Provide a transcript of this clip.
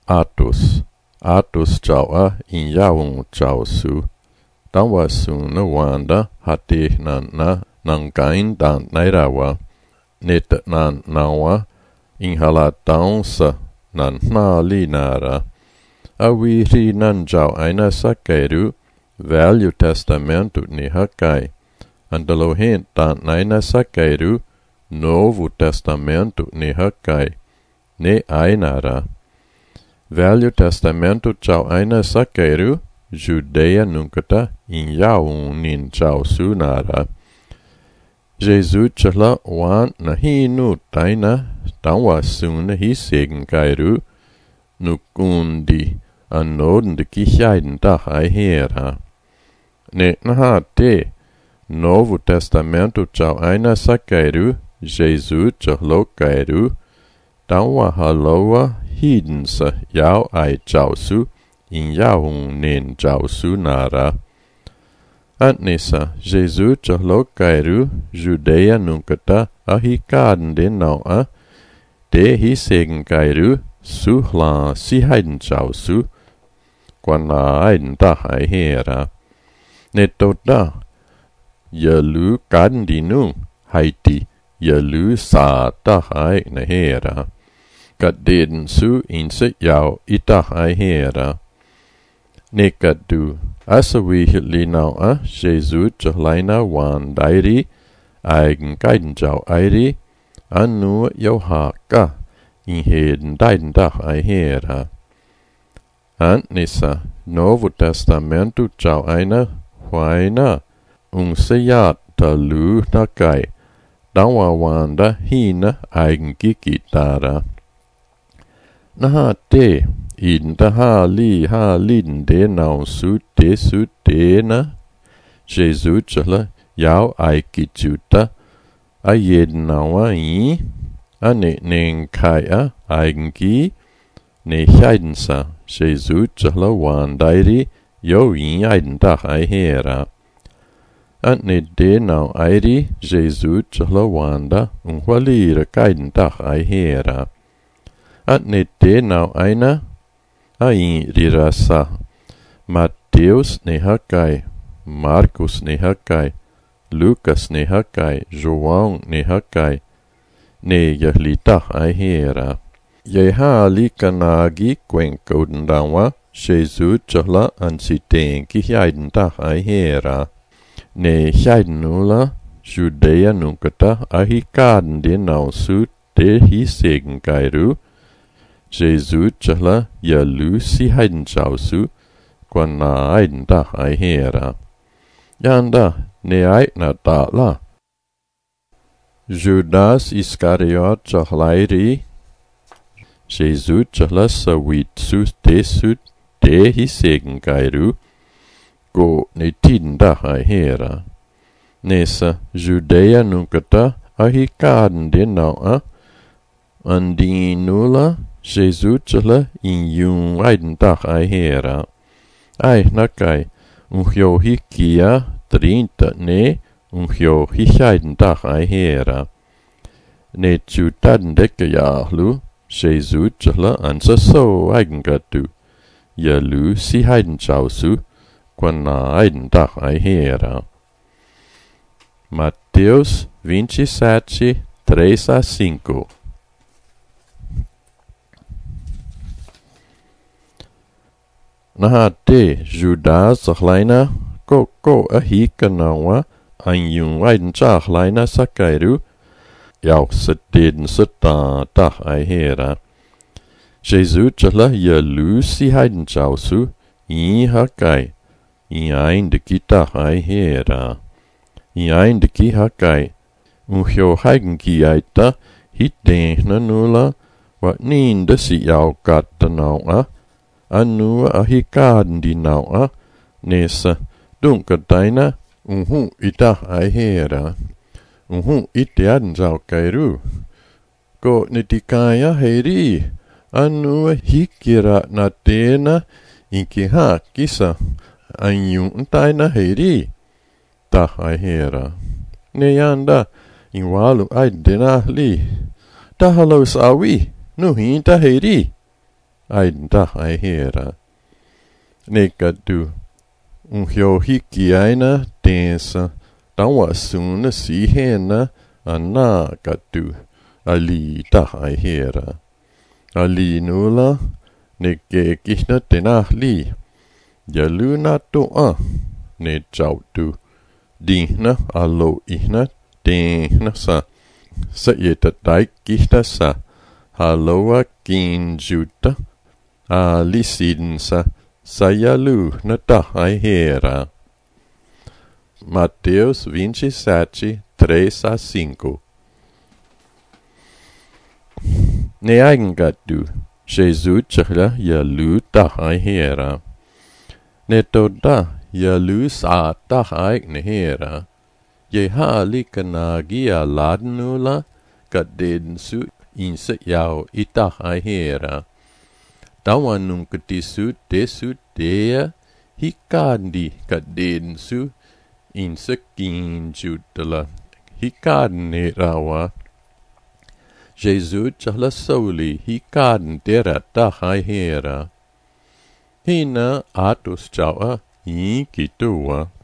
Atos jawa in yawung jawsu. Tawasu na wanda hati na nangkain dan nairawa. Net nan nawa in halataunsa nan linara. Awi ri nan jaw aina sakairu Velho Testamento ni hakai. Andalohen dan naina sakairu Novo Testamento ni hakai. Ne ainara. Velho Testamento jaw aina sakairu Judeia nunkata in yaun nin jaw sunara. Jesus chala wan na hinu taina tawa sun hi segen kairu nukundi anoden de kichaiden dag ai hera. Ne na te Novo Testamento jaw aina sakairu Jesus chalo kairu tawa haloa hidensa yaw ai jawsu in yaun nin jawsu nara. Antnisa, Jesus chalo kairu Judeia nunkata ahikaden de naua de hi segen kairu suhla si heiden jawsu kwan la heiden da ai hera. Netto da yalu kaden di nu haiti yalu sa da ai na hera. Kadeden su inse yaw ita ai hera. Nekadu asawi hitli naua Jesus chlaina wan dairi eigen kaiden jaw airi anu yohaka in heden daiden dag ai hera. Antnisa Novo Testamento jaw aina huaina unseyat talu nakai dawa wanda hina eigen gigitara. Naha te in da ha lin de nau su de na Jesus chala yaw ai kichuta a yeden naua i ane nen kaya eigengi ne heidensa Jesus chala wan dairi yo in eiden dag ai hera. Ane de nau airi Jesus chala wanda unhualira kaiden dag ai hera. Ane de nau aina ai rirasa Mateus ne hakai, Marcus ne hakai, Lucas ne hakai, João ne hakai, ne yahlita ai hera. Ye ha likanagi kwenkoden dawa Jesus chala ansiten ki heiden dag ai hera. Ne heiden nula Judeia nunkata ahikaden de nausu de hi segen kairu Jesus chala yalu si heiden jawsu kwan na heiden dag ai hera. Yanda ne aitna da la. Judas Iscariot chlairi Jesus chala sawitsu de hi segen kairu go ne tiden dag ai hera. Nesa Judeia nunkata ahikaden de naua andinula Jesus chala in yun eiden dag ai hera. Ai nakai unhyo hikia 30 ne unhyo hichaiden dag ai hera. Ne chutaden dekke jahlu Jesus chala ansa so eigengatu. Yalu si heiden jawsu kwan na eiden dag ai hera. Mateus 27, 3-5. Naha te Judas chlaina ko ahika naua an yung eiden chlaina sakairu yaw seteden seta dag ai hera. Jesus chala yalu si heiden jawsu i hakai i eindeki dag ai hera. I eindeki hakai unhyo heigenki aita hitdehna nula wat ninde si yaw gata naua anu ahikaden di naua nesa dunkataina unhu ita ai hera. Unhu itiaden jaw kairu ko nitikaya heri anu hikira na tena inki ha kisa anyun taina heri dag ai hera. Ne yanda in walu ai dena li tahalo sawi nu hinta heri ainda ai hera. Negadu hiki aina tensa tawa suna sihena anagadu ali da ai hera. Ali nula nege kihna tenahli yaluna toa ne jautu dihna alo ihna tehna sa yetatai kihna sa haloa kinjuta alisinsa sayalu na tahai hera. Mateus 27, 3-5. Neangadu Jesus chahla yalu tahai hera. Netoda yalu sa tahai nehera. Yehali kanagi aladnula kadensu insa yao itahai hera. Tawanung ketisu desu dea hikandi kadensu insa kinjutala hikadne rawa. Jesus chahla sauli hikadn dera tahai hera. Hina atus jawa kitua.